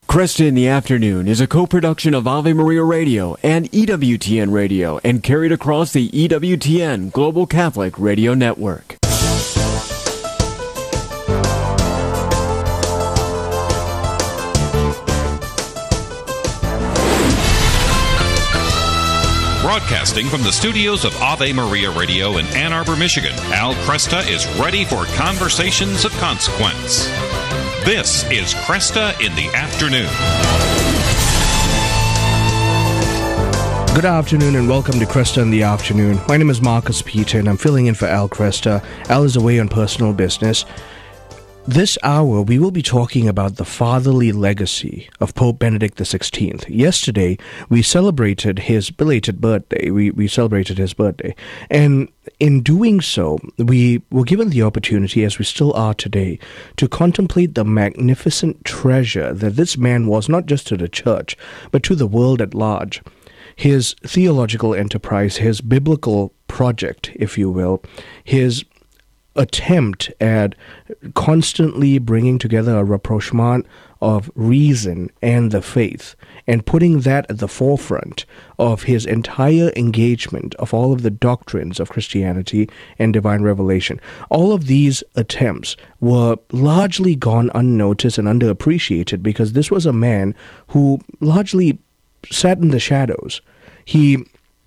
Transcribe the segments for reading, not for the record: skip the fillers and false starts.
Cresta in the Afternoon is a co-production of Ave Maria Radio and EWTN Radio and carried across the EWTN Global Catholic Radio Network. Broadcasting from the studios of Ave Maria Radio in Ann Arbor, Michigan, Al Cresta is ready for conversations of consequence. This is Cresta in the Afternoon. Good afternoon and welcome to Cresta in the Afternoon. My name is Marcus Peter and I'm filling in for Al Cresta. Al is away on personal business. This hour, we will be talking about the fatherly legacy of Pope Benedict XVI. Yesterday, we celebrated his belated birthday. We celebrated his birthday. And in doing so, we were given the opportunity, as we still are today, to contemplate the magnificent treasure that this man was not just to the church, but to the world at large. His theological enterprise, his biblical project, if you will, his attempt at constantly bringing together a rapprochement of reason and the faith and putting that at the forefront of his entire engagement of all of the doctrines of Christianity and divine revelation. All of these attempts were largely gone unnoticed and underappreciated because this was a man who largely sat in the shadows. He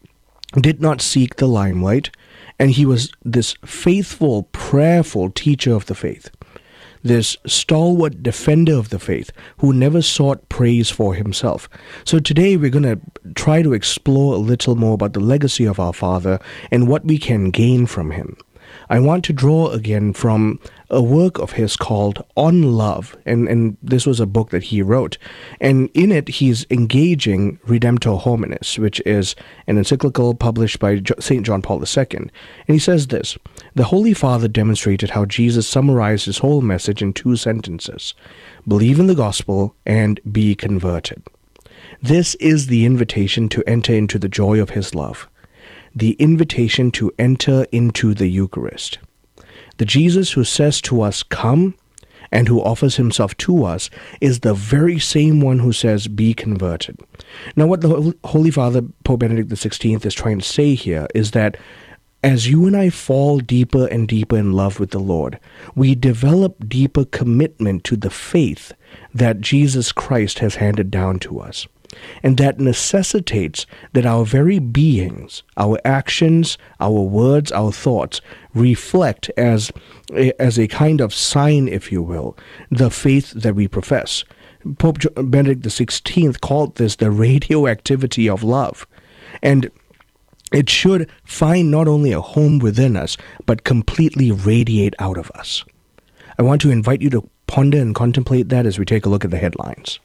did not seek the limelight, and he was this faithful, prayerful teacher of the faith, this stalwart defender of the faith who never sought praise for himself. So today we're going to try to explore a little more about the legacy of our father and what we can gain from him. I want to draw again from a work of his called On Love, and this was a book that he wrote. And in it, he's engaging Redemptor Hominis, which is an encyclical published by St. John Paul II. And he says this: the Holy Father demonstrated how Jesus summarized his whole message in 2 sentences: believe in the gospel and be converted. This is the invitation to enter into the joy of his love. The invitation to enter into the Eucharist. The Jesus who says to us, come, and who offers himself to us, is the very same one who says, be converted. Now, what the Holy Father, Pope Benedict XVI, is trying to say here is that as you and I fall deeper and deeper in love with the Lord, we develop deeper commitment to the faith that Jesus Christ has handed down to us. And that necessitates that our very beings, our actions, our words, our thoughts, reflect as a kind of sign, if you will, the faith that we profess. Pope Benedict XVI called this the radioactivity of love. And it should find not only a home within us, but completely radiate out of us. I want to invite you to ponder and contemplate that as we take a look at the headlines.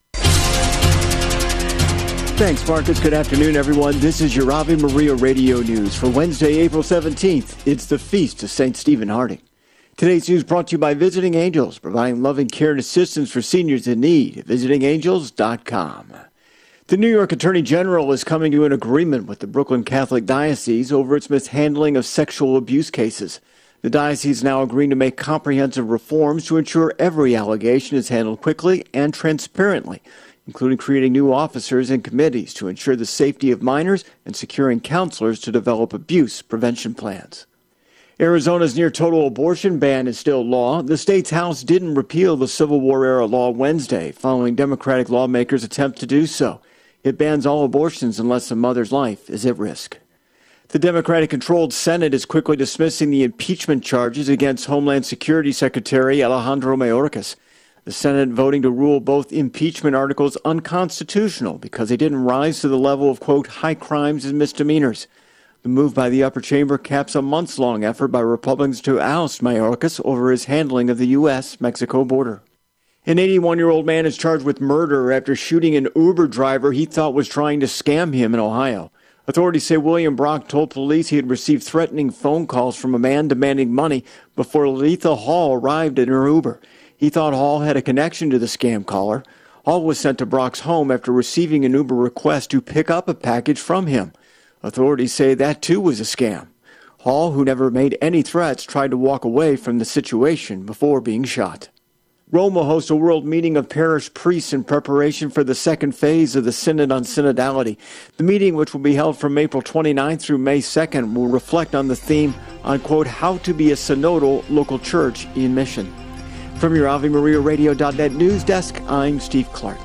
Thanks, Marcus. Good afternoon, everyone. This is your Ave Maria Radio News for Wednesday, April 17th. It's the Feast of St. Stephen Harding. Today's news brought to you by Visiting Angels, providing loving care and assistance for seniors in need at visitingangels.com. The New York Attorney General is coming to an agreement with the Brooklyn Catholic Diocese over its mishandling of sexual abuse cases. The diocese is now agreeing to make comprehensive reforms to ensure every allegation is handled quickly and transparently, including creating new officers and committees to ensure the safety of minors and securing counselors to develop abuse prevention plans. Arizona's near-total abortion ban is still law. The state's House didn't repeal the Civil War-era law Wednesday, following Democratic lawmakers' attempt to do so. It bans all abortions unless the mother's life is at risk. The Democratic-controlled Senate is quickly dismissing the impeachment charges against Homeland Security Secretary Alejandro Mayorkas. The Senate voting to rule both impeachment articles unconstitutional because they didn't rise to the level of, quote, high crimes and misdemeanors. The move by the upper chamber caps a months-long effort by Republicans to oust Mayorkas over his handling of the U.S.-Mexico border. An 81-year-old man is charged with murder after shooting an Uber driver he thought was trying to scam him in Ohio. Authorities say William Brock told police he had received threatening phone calls from a man demanding money before Letha Hall arrived in her Uber. He thought Hall had a connection to the scam caller. Hall was sent to Brock's home after receiving an Uber request to pick up a package from him. Authorities say that too was a scam. Hall, who never made any threats, tried to walk away from the situation before being shot. Rome will host a world meeting of parish priests in preparation for the second phase of the Synod on Synodality. The meeting, which will be held from April 29th through May 2nd, will reflect on the theme on, quote, how to be a synodal local church in mission. From your AveMariaRadio.net news desk, I'm Steve Clark.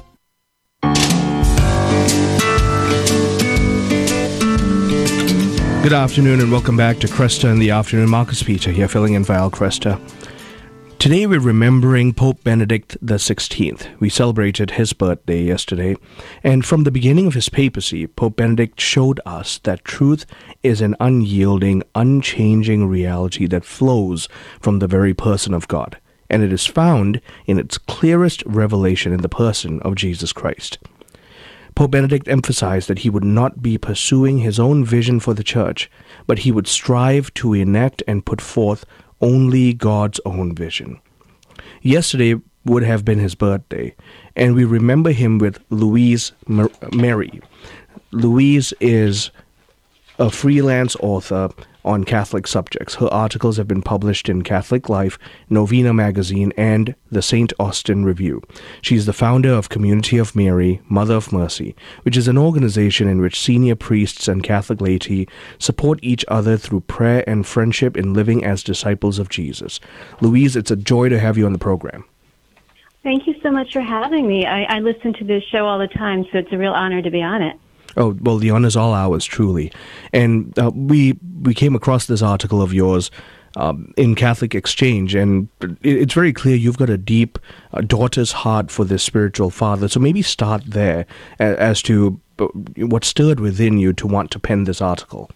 Good afternoon and welcome back to Cresta in the Afternoon. Marcus Peter here, filling in for Al Cresta. Today we're remembering Pope Benedict XVI. We celebrated his birthday yesterday, and from the beginning of his papacy, Pope Benedict showed us that truth is an unyielding, unchanging reality that flows from the very person of God, and it is found in its clearest revelation in the person of Jesus Christ. Pope Benedict emphasized that he would not be pursuing his own vision for the Church, but he would strive to enact and put forth only God's own vision. Yesterday would have been his birthday, and we remember him with Louise Mary. Louise is a freelance author on Catholic subjects. Her articles have been published in Catholic Life, Novena Magazine, and the St. Austin Review. She is the founder of Community of Mary, Mother of Mercy, which is an organization in which senior priests and Catholic laity support each other through prayer and friendship in living as disciples of Jesus. Louise, it's a joy to have you on the program. Thank you so much for having me. I listen to this show all the time, so it's a real honor to be on it. Oh, well, the honor's all ours, truly. And we came across this article of yours in Catholic Exchange, and it's very clear you've got a deep daughter's heart for this spiritual father. So maybe start there as to what stirred within you to want to pen this article.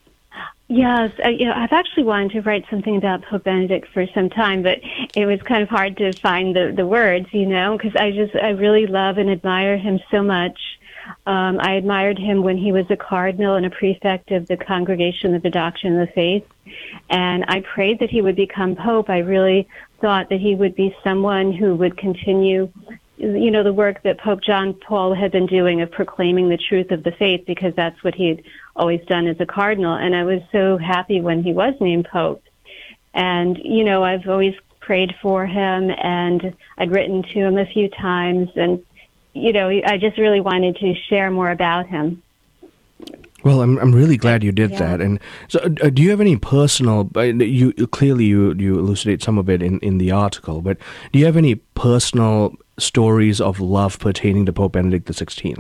Yes, I've actually wanted to write something about Pope Benedict for some time, but it was kind of hard to find the words, because I really love and admire him so much. I admired him when he was a cardinal and a prefect of the Congregation of the Doctrine of the Faith, and I prayed that he would become Pope. I really thought that he would be someone who would continue, the work that Pope John Paul had been doing of proclaiming the truth of the faith, because that's what he had always done as a cardinal, and I was so happy when he was named Pope. And, I've always prayed for him, and I'd written to him a few times, and I just really wanted to share more about him. Well, I'm really glad you did that. And so, do you have any personal? You elucidate some of it in the article, but do you have any personal stories of love pertaining to Pope Benedict XVI?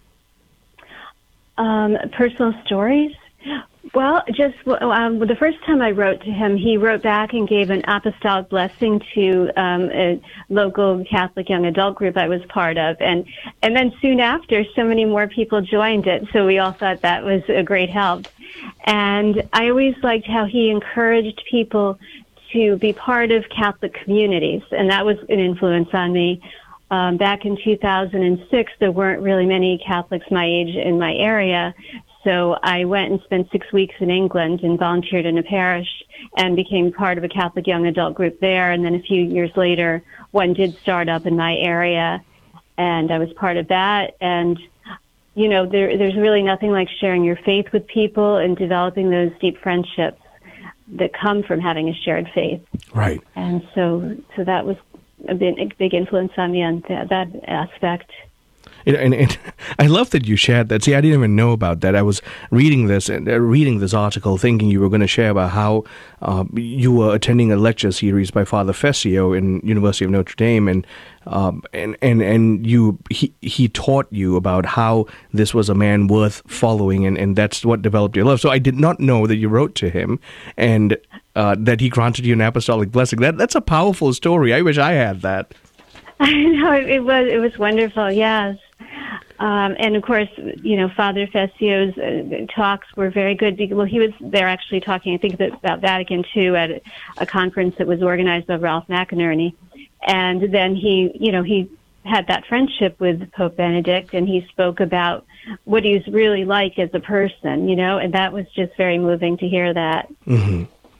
Personal stories? Well, just the first time I wrote to him, he wrote back and gave an apostolic blessing to a local Catholic young adult group I was part of. And then soon after, so many more people joined it. So we all thought that was a great help. And I always liked how he encouraged people to be part of Catholic communities. And that was an influence on me. Back in 2006, there weren't really many Catholics my age in my area. So I went and spent 6 weeks in England and volunteered in a parish and became part of a Catholic young adult group there. And then a few years later, one did start up in my area, and I was part of that. And, there's really nothing like sharing your faith with people and developing those deep friendships that come from having a shared faith. Right. And so that was a big influence on me on that aspect. And I love that you shared that. See, I didn't even know about that. I was reading this article, thinking you were going to share about how you were attending a lecture series by Father Fessio in University of Notre Dame, and he taught you about how this was a man worth following, and that's what developed your love. So I did not know that you wrote to him and that he granted you an apostolic blessing. That's a powerful story. I wish I had that. I know, it was wonderful. Yes. And of course, Father Fessio's talks were very good. Well, he was there actually talking, I think, about Vatican II at a conference that was organized by Ralph McInerney. And then he had that friendship with Pope Benedict, and he spoke about what he was really like as a person, and that was just very moving to hear that. Mm-hmm.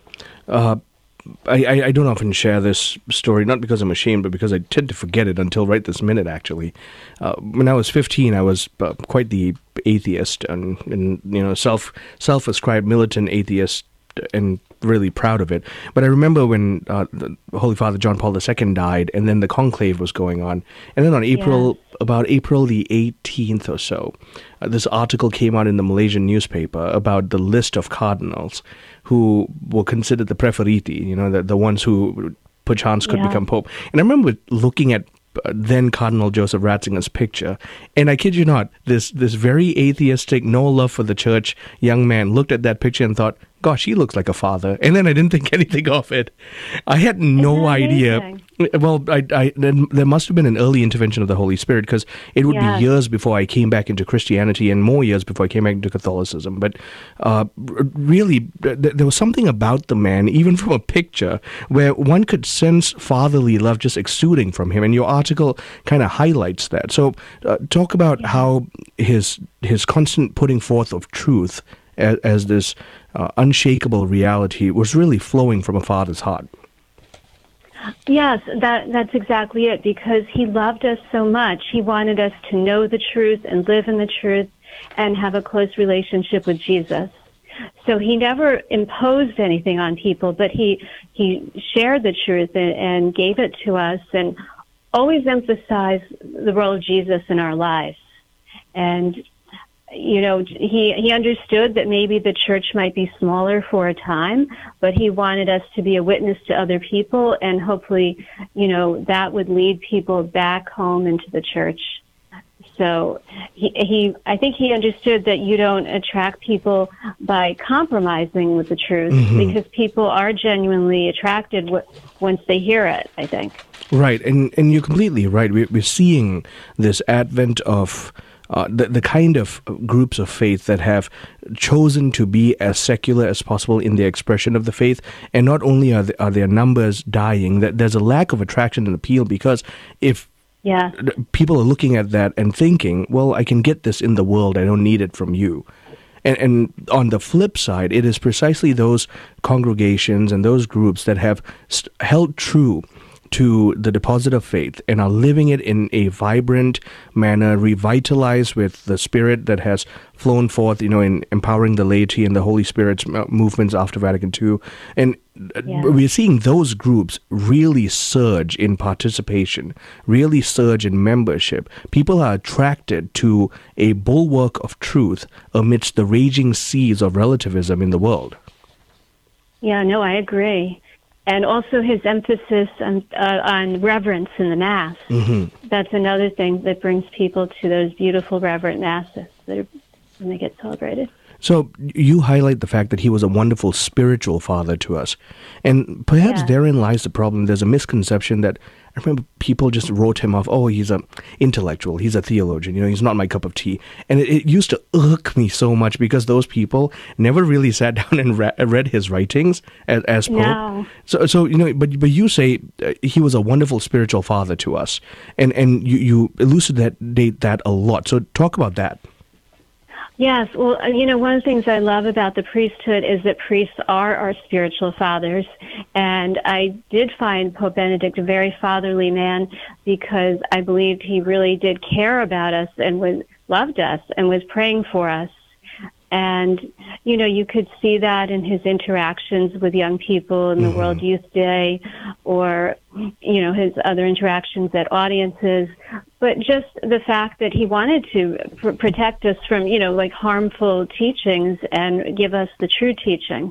I don't often share this story, not because I'm ashamed, but because I tend to forget it until right this minute, actually. When I was 15, I was quite the atheist and self-ascribed militant atheist and really proud of it. But I remember when the Holy Father John Paul II died, and then the conclave was going on. And then on about April the 18th or so, this article came out in the Malaysian newspaper about the list of cardinals who were considered the preferiti, the ones who perchance could become Pope. And I remember looking at then Cardinal Joseph Ratzinger's picture, and I kid you not, this very atheistic, no love for the church young man looked at that picture and thought, gosh, he looks like a father. And then I didn't think anything of it. I had no idea. Well, there must have been an early intervention of the Holy Spirit, because it would be years before I came back into Christianity and more years before I came back into Catholicism. But really, there was something about the man, even from a picture, where one could sense fatherly love just exuding from him. And your article kind of highlights that. So talk about how his constant putting forth of truth as this unshakable reality was really flowing from a father's heart. Yes, that's exactly it, because he loved us so much. He wanted us to know the truth and live in the truth and have a close relationship with Jesus. So he never imposed anything on people, but he shared the truth and gave it to us, and always emphasized the role of Jesus in our lives. And he understood that maybe the church might be smaller for a time, but he wanted us to be a witness to other people, and hopefully, that would lead people back home into the church. So I think he understood that you don't attract people by compromising with the truth, because people are genuinely attracted once they hear it, I think. Right, and you're completely right. We're seeing this advent of the kind of groups of faith that have chosen to be as secular as possible in their expression of the faith. And not only are their numbers dying, that there's a lack of attraction and appeal, because if people are looking at that and thinking, well, I can get this in the world, I don't need it from you. And on the flip side, it is precisely those congregations and those groups that have held true to the deposit of faith and are living it in a vibrant manner, revitalized with the Spirit that has flown forth, in empowering the laity and the Holy Spirit's movements after Vatican II. And we're seeing those groups really surge in participation, really surge in membership. People are attracted to a bulwark of truth amidst the raging seas of relativism in the world. Yeah, no, I agree. And also his emphasis on reverence in the Mass. That's another thing that brings people to those beautiful reverent Masses when they get celebrated. So you highlight the fact that he was a wonderful spiritual father to us. And perhaps therein lies the problem. There's a misconception that, I remember people just wrote him off, oh, he's an intellectual, he's a theologian, he's not my cup of tea. And it used to irk me so much, because those people never really sat down and read his writings as Pope. No. So but you say he was a wonderful spiritual father to us. And you elucidate that a lot. So talk about that. Yes, well, one of the things I love about the priesthood is that priests are our spiritual fathers, and I did find Pope Benedict a very fatherly man, because I believed he really did care about us and loved us and was praying for us. And, you could see that in his interactions with young people in the World Youth Day, or, his other interactions at audiences. But just the fact that he wanted to protect us from, harmful teachings and give us the true teachings.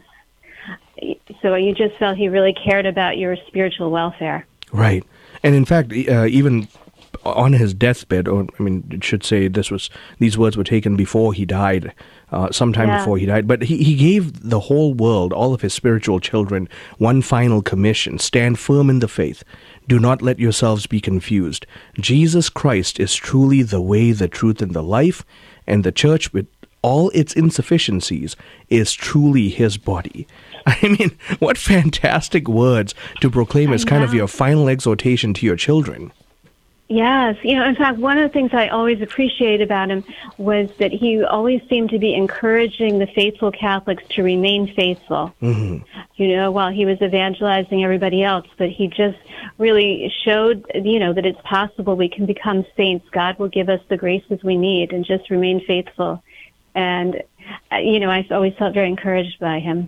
So you just felt he really cared about your spiritual welfare. Right. And in fact, even on his deathbed, it should say these words were taken before he died, sometime before he died, but he gave the whole world, all of his spiritual children, one final commission: stand firm in the faith. Do not let yourselves be confused. Jesus Christ is truly the way, the truth, and the life, and the church, with all its insufficiencies, is truly his body. What fantastic words to proclaim as kind of your final exhortation to your children. Yes. In fact, one of the things I always appreciated about him was that he always seemed to be encouraging the faithful Catholics to remain faithful, while he was evangelizing everybody else. But he just really showed, that it's possible we can become saints. God will give us the graces we need, and just remain faithful. And, I always felt very encouraged by him.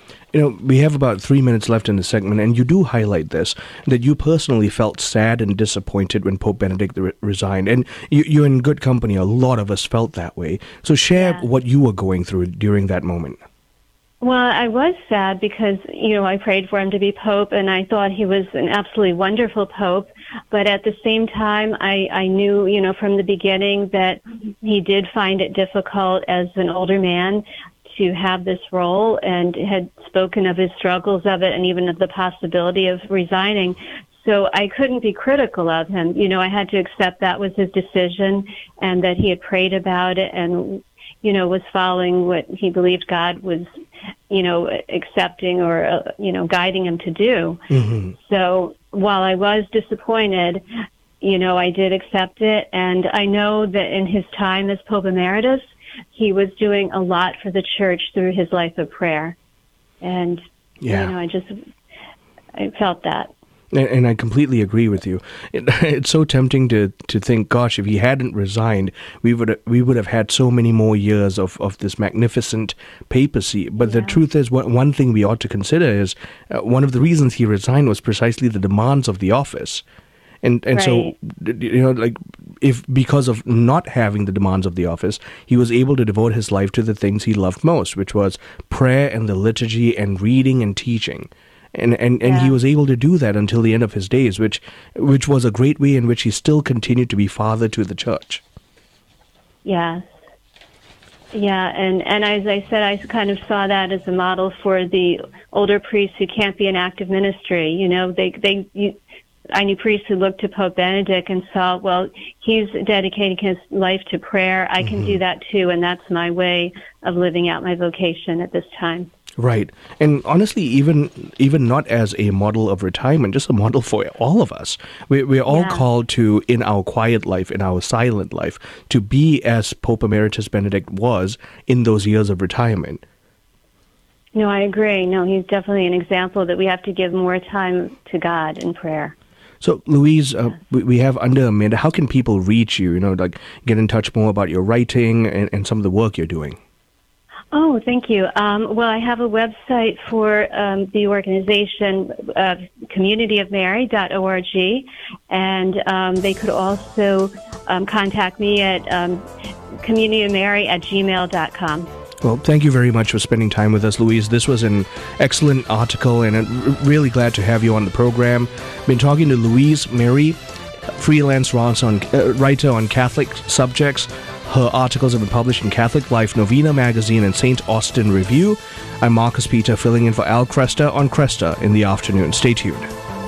We have about 3 minutes left in the segment, and you do highlight this, that you personally felt sad and disappointed when Pope Benedict resigned. And you're in good company. A lot of us felt that way. So share what you were going through during that moment. Well, I was sad because, I prayed for him to be Pope, and I thought he was an absolutely wonderful Pope. But at the same time, I knew, from the beginning that he did find it difficult as an older man to have this role, and had spoken of his struggles of it and even of the possibility of resigning. So I couldn't be critical of him. I had to accept that was his decision and that he had prayed about it and, was following what he believed God was, accepting or, guiding him to do. Mm-hmm. So while I was disappointed, I did accept it. And I know that in his time as Pope Emeritus, he was doing a lot for the church through his life of prayer. And, I felt that. And I completely agree with you. It's so tempting to think, gosh, if he hadn't resigned, we would have had so many more years of this magnificent papacy. But the truth is, one thing we ought to consider is one of the reasons he resigned was precisely the demands of the office. And right. So, if because of not having the demands of the office, he was able to devote his life to the things he loved most, which was prayer and the liturgy and reading and teaching. And he was able to do that until the end of his days, which was a great way in which he still continued to be father to the church. Yes. Yeah, and as I said, I kind of saw that as a model for the older priests who can't be in active ministry. I knew priests who looked to Pope Benedict and saw, well, he's dedicating his life to prayer. I can do that too, and that's my way of living out my vocation at this time. Right. And honestly, even not as a model of retirement, just a model for all of us. We're all called to, in our quiet life, in our silent life, to be as Pope Emeritus Benedict was in those years of retirement. No, I agree. No, he's definitely an example that we have to give more time to God in prayer. So, Louise, we have under a minute. How can people reach you, get in touch more about your writing and some of the work you're doing? Oh, thank you. Well, I have a website for the organization, communityofmary.org, and they could also contact me at communityofmary@gmail.com. Well, thank you very much for spending time with us, Louise. This was an excellent article, and I'm really glad to have you on the program. Been talking to Louise Mary, freelance writer on Catholic subjects. Her articles have been published in Catholic Life, Novena Magazine, and St. Austin Review. I'm Marcus Peter, filling in for Al Cresta on Cresta in the afternoon. Stay tuned.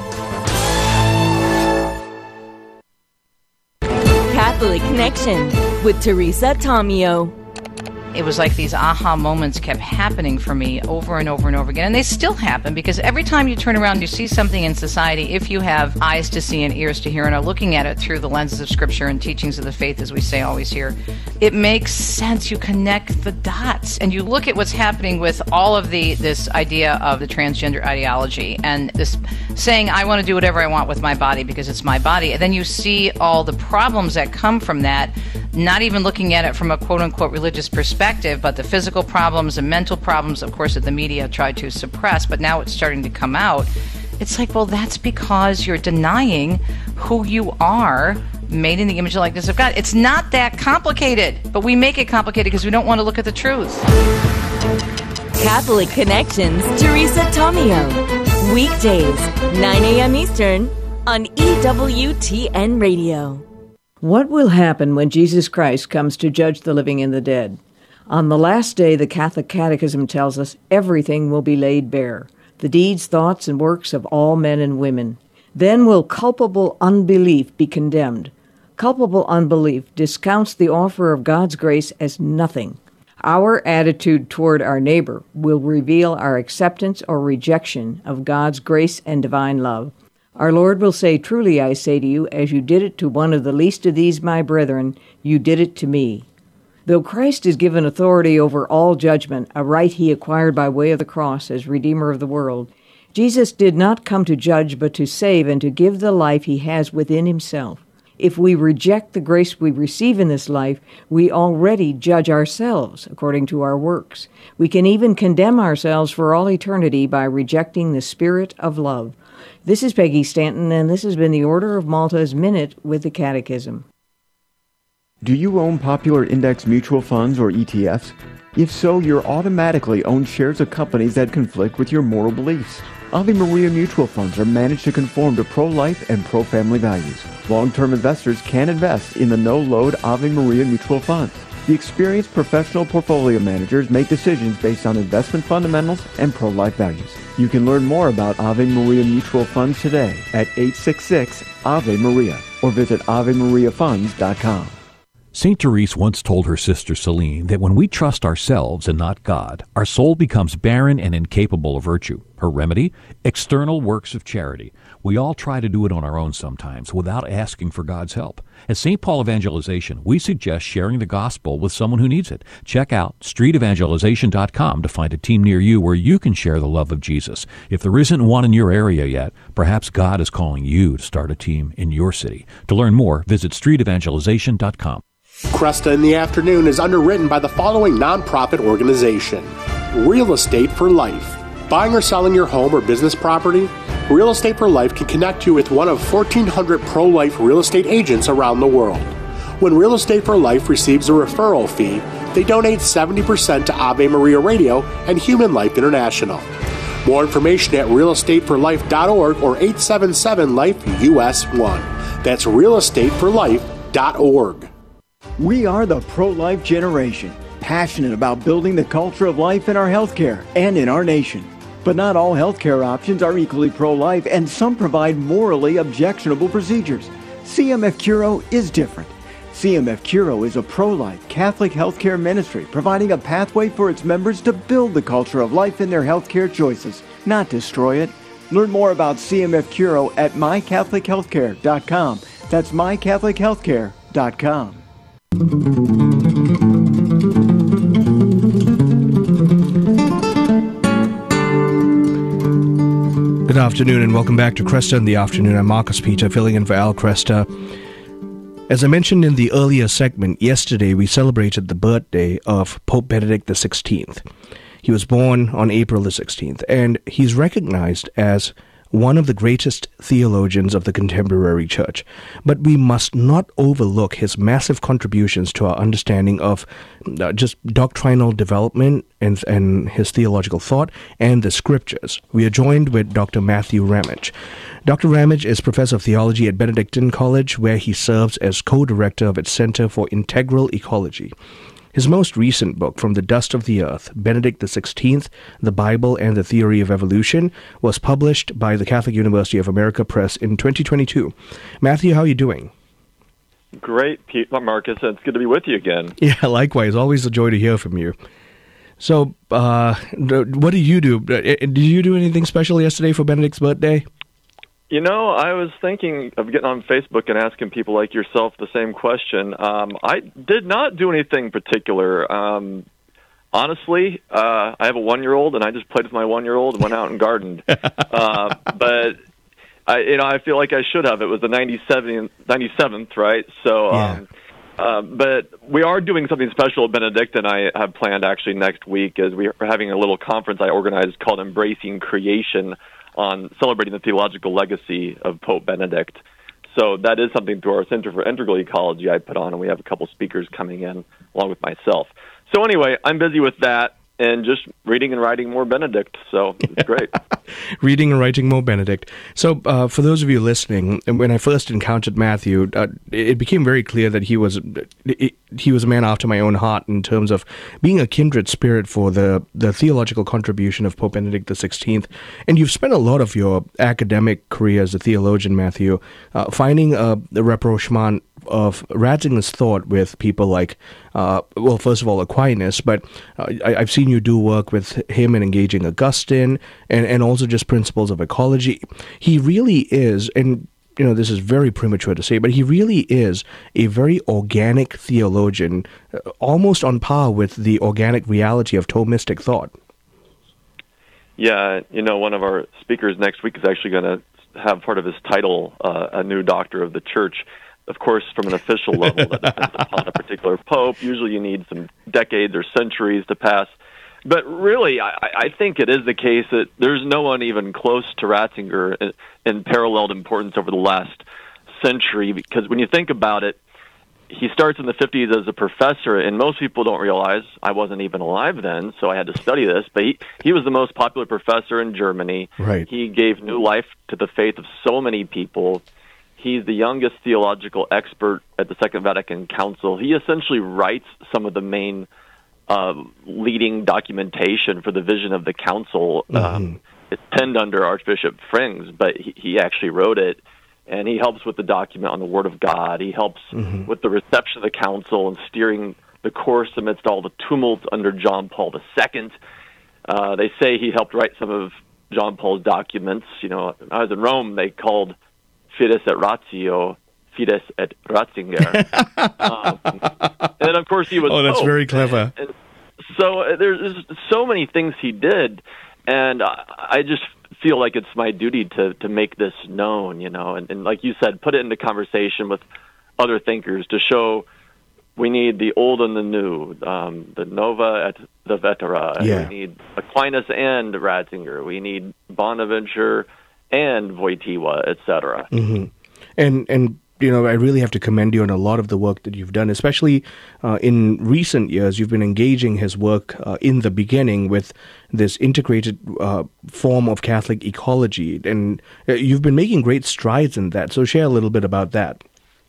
Catholic Connection with Teresa Tomeo. It was like these aha moments kept happening for me over and over and over again. And they still happen because every time you turn around, you see something in society, if you have eyes to see and ears to hear and are looking at it through the lenses of Scripture and teachings of the faith, as we say always here, it makes sense. You connect the dots and you look at what's happening with all of this idea of the transgender ideology and this saying, I want to do whatever I want with my body because it's my body. And then you see all the problems that come from that, not even looking at it from a quote-unquote religious perspective, but the physical problems and mental problems, of course, that the media tried to suppress, but now it's starting to come out. It's like, well, that's because you're denying who you are, made in the image and likeness of God. It's not that complicated, but we make it complicated because we don't want to look at the truth. Catholic Connections, Teresa Tomeo. Weekdays, 9 a.m. Eastern on EWTN Radio. What will happen when Jesus Christ comes to judge the living and the dead? On the last day, the Catholic Catechism tells us everything will be laid bare, the deeds, thoughts, and works of all men and women. Then will culpable unbelief be condemned. Culpable unbelief discounts the offer of God's grace as nothing. Our attitude toward our neighbor will reveal our acceptance or rejection of God's grace and divine love. Our Lord will say, truly I say to you, as you did it to one of the least of these my brethren, you did it to me. Though Christ is given authority over all judgment, a right he acquired by way of the cross as Redeemer of the world, Jesus did not come to judge but to save and to give the life he has within himself. If we reject the grace we receive in this life, we already judge ourselves according to our works. We can even condemn ourselves for all eternity by rejecting the spirit of love. This is Peggy Stanton, and this has been the Order of Malta's Minute with the Catechism. Do you own popular index mutual funds or ETFs? If so, you're automatically own shares of companies that conflict with your moral beliefs. Ave Maria mutual funds are managed to conform to pro-life and pro-family values. Long-term investors can invest in the no-load Ave Maria mutual funds. The experienced professional portfolio managers make decisions based on investment fundamentals and pro-life values. You can learn more about Ave Maria mutual funds today at 866-AVE-MARIA or visit AveMariaFunds.com. St. Therese once told her sister Celine that when we trust ourselves and not God, our soul becomes barren and incapable of virtue. Her remedy? External works of charity. We all try to do it on our own sometimes without asking for God's help. At St. Paul Evangelization, we suggest sharing the gospel with someone who needs it. Check out streetevangelization.com to find a team near you where you can share the love of Jesus. If there isn't one in your area yet, perhaps God is calling you to start a team in your city. To learn more, visit streetevangelization.com. Cresta in the Afternoon is underwritten by the following nonprofit organization: Real Estate for Life. Buying or selling your home or business property? Real Estate for Life can connect you with one of 1,400 pro-life real estate agents around the world. When Real Estate for Life receives a referral fee, they donate 70% to Ave Maria Radio and Human Life International. More information at realestateforlife.org or 877-LIFE-US1. That's realestateforlife.org. We are the pro-life generation, passionate about building the culture of life in our healthcare and in our nation. But not all healthcare options are equally pro-life, and some provide morally objectionable procedures. CMF Curo is different. CMF Curo is a pro-life Catholic healthcare ministry providing a pathway for its members to build the culture of life in their healthcare choices, not destroy it. Learn more about CMF Curo at mycatholichealthcare.com. That's mycatholichealthcare.com. Good afternoon and welcome back to Cresta in the Afternoon. I'm Marcus Peter, filling in for Al Cresta. As I mentioned in the earlier segment, yesterday we celebrated the birthday of Pope Benedict XVI. He was born on April the 16th, and he's recognized as one of the greatest theologians of the contemporary church. But we must not overlook his massive contributions to our understanding of just doctrinal development and his theological thought and the scriptures. We are joined with Dr. Matthew Ramage. Dr. Ramage is professor of theology at Benedictine College, where he serves as co-director of its Center for Integral Ecology. His most recent book, From the Dust of the Earth, Benedict XVI, the Bible and the Theory of Evolution, was published by the Catholic University of America Press in 2022. Matthew, how are you doing? Great, Marcus. It's good to be with you again. Yeah, likewise. Always a joy to hear from you. So, what do you do? Did you do anything special yesterday for Benedict's birthday? You know, I was thinking of getting on Facebook and asking people like yourself the same question. I did not do anything particular. Honestly, I have a 1-year-old, and I just played with my 1-year-old and went out and gardened. But I feel like I should have. It was the 97th, right? So, yeah. But we are doing something special at Benedict, and I have planned actually next week, as we are having a little conference I organized called Embracing Creation, on celebrating the theological legacy of Pope Benedict. So that is something through our Center for Integral Ecology I put on, and we have a couple speakers coming in along with myself. So anyway, I'm busy with that and just reading and writing more Benedict, so it's great. Reading and writing more Benedict. So for those of you listening, when I first encountered Matthew, it became very clear that he was a man after my own heart in terms of being a kindred spirit for the theological contribution of Pope Benedict XVI. And you've spent a lot of your academic career as a theologian, Matthew, finding the rapprochement of Ratzinger's thought with people like, first of all, Aquinas, but I've seen you do work with him in engaging Augustine and also just principles of ecology. He really is, and this is very premature to say, but he really is a very organic theologian, almost on par with the organic reality of Thomistic thought. Yeah, one of our speakers next week is actually going to have part of his title, a new doctor of the church. of course, from an official level that depends upon a particular pope. Usually you need some decades or centuries to pass. But really, I think it is the case that there's no one even close to Ratzinger in paralleled importance over the last century, because when you think about it, he starts in the 50s as a professor, and most people don't realize, I wasn't even alive then, so I had to study this, but he was the most popular professor in Germany. Right. He gave new life to the faith of so many people. He's the youngest theological expert at the Second Vatican Council. He essentially writes some of the main leading documentation for the vision of the council. It's penned under Archbishop Frings, but he actually wrote it, and he helps with the document on the Word of God. He helps with the reception of the council and steering the course amidst all the tumult under John Paul II. They say he helped write some of John Paul's documents. You know, when I was in Rome, they called Fides et Ratio Fides et Ratzinger. And of course he was that's Pope. very clever. And so there's so many things he did, and I just feel like it's my duty to make this known, you know, and like you said, put it into conversation with other thinkers to show we need the old and the new, the Nova et the Vetera. Yeah. We need Aquinas and Ratzinger. We need Bonaventure and Wojtyła, etc. And you know, I really have to commend you on a lot of the work that you've done, especially in recent years. You've been engaging his work in the beginning with this integrated form of Catholic ecology, and you've been making great strides in that. So share a little bit about that.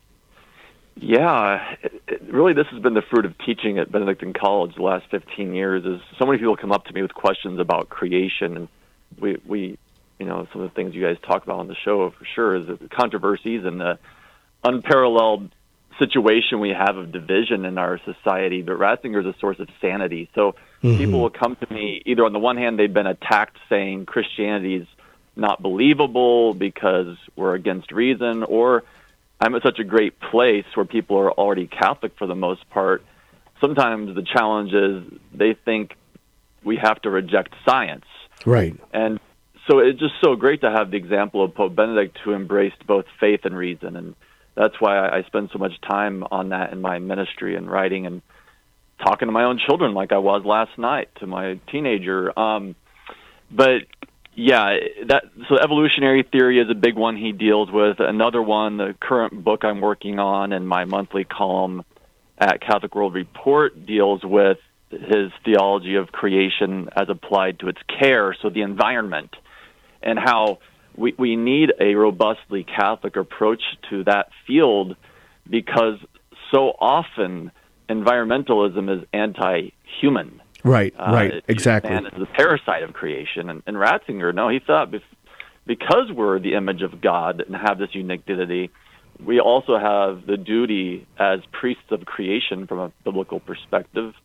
Yeah, really this has been the fruit of teaching at Benedictine College the last 15 years, is so many people come up to me with questions about creation, and we you know, some of the things you guys talk about on the show for sure is the controversies and the unparalleled situation we have of division in our society, but Ratzinger is a source of sanity. So people will come to me, either on the one hand, they've been attacked saying Christianity is not believable because we're against reason, or I'm at such a great place where people are already Catholic for the most part. Sometimes the challenge is they think we have to reject science. Right. And so it's just so great to have the example of Pope Benedict, who embraced both faith and reason, and that's why I spend so much time on that in my ministry and writing and talking to my own children like I was last night to my teenager. But yeah, so evolutionary theory is a big one he deals with. Another one, the current book I'm working on in my monthly column at Catholic World Report, deals with his theology of creation as applied to its care, so the environment, and how we need a robustly Catholic approach to that field, because so often environmentalism is anti-human. Right, exactly. Man is the parasite of creation. And Ratzinger, no, he thought because we're the image of God and have this unique divinity, we also have the duty as priests of creation from a biblical perspective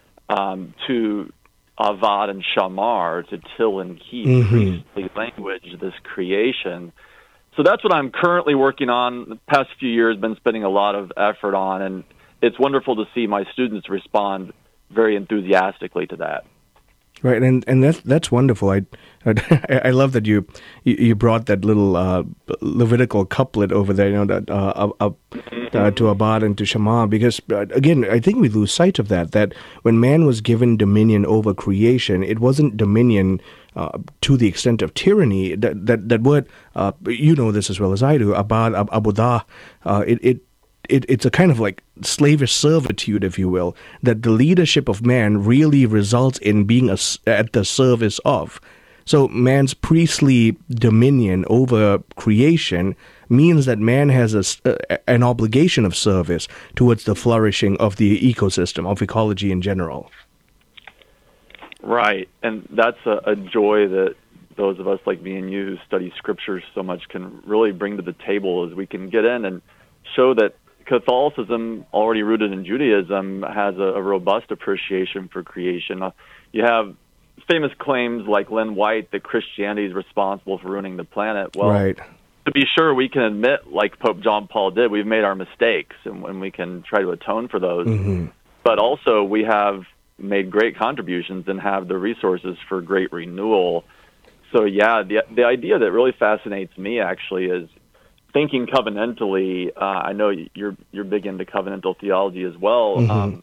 to avad and shamar, to till and keep, priestly language, this creation. So that's what I'm currently working on. The past few years, been spending a lot of effort on, and it's wonderful to see my students respond very enthusiastically to that. Right, and that's wonderful. I love that you brought that little Levitical couplet over there, you know, to Abad and to Shamar, because again, I think we lose sight of that when man was given dominion over creation, it wasn't dominion to the extent of tyranny. That word, you know this as well as I do, Abad, Abudah, it's a kind of like slavish servitude, if you will, that the leadership of man really results in being at the service of. So man's priestly dominion over creation means that man has an obligation of service towards the flourishing of the ecosystem, of ecology in general. Right, and that's a joy that those of us like me and you who study scriptures so much can really bring to the table, as we can get in and show that Catholicism, already rooted in Judaism, has a robust appreciation for creation. You have famous claims like Lynn White that Christianity is responsible for ruining the planet. Well, right. To be sure, we can admit, like Pope John Paul did, we've made our mistakes, and we can try to atone for those. But also, we have made great contributions and have the resources for great renewal. So, yeah, the idea that really fascinates me, actually, is thinking covenantally, I know you're big into covenantal theology as well. Mm-hmm.